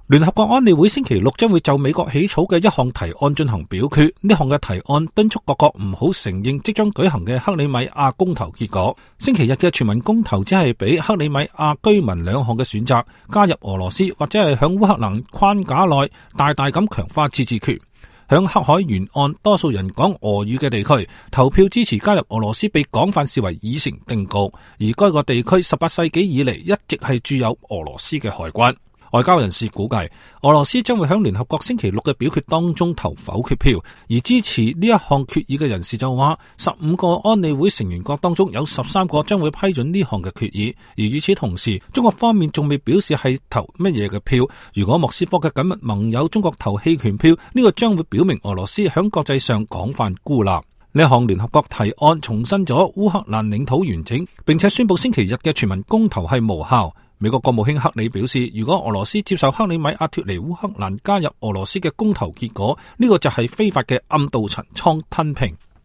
聯合國安理會星期六將會就美國起草嘅一項提案進行表決。呢項嘅提案敦促各國唔好承認即將舉行嘅克里米亞公投結果。星期日嘅全民公投只係俾克里米亞居民兩項嘅選擇：加入俄羅斯或者係響烏克蘭框架內大大咁強化自治權。響黑海沿岸多數人講俄語嘅地區，投票支持加入俄羅斯被廣泛視為已成定局，而該個地區18世紀以嚟一直係駐有俄羅斯嘅海軍。外交人士估計，俄羅斯將會喺聯合國星期六嘅表決當中投否決票，而支持呢一項決議嘅人士就話，15個安理會成員國當中有13個將會批准呢項嘅決議，而與此同時，中國方面仲未表示係投乜嘢嘅票。如果莫斯科嘅緊密盟友中國投棄權票，呢個將會表明俄羅斯喺國際上廣泛孤立。呢項聯合國提案重申咗烏克蘭領土完整，並且宣布星期日嘅全民公投係無效。美國國務卿克里表示，如果俄羅斯接受克里米亞脫離烏克蘭加入俄羅斯嘅公投結果，呢個就係非法嘅暗渡陳倉吞併。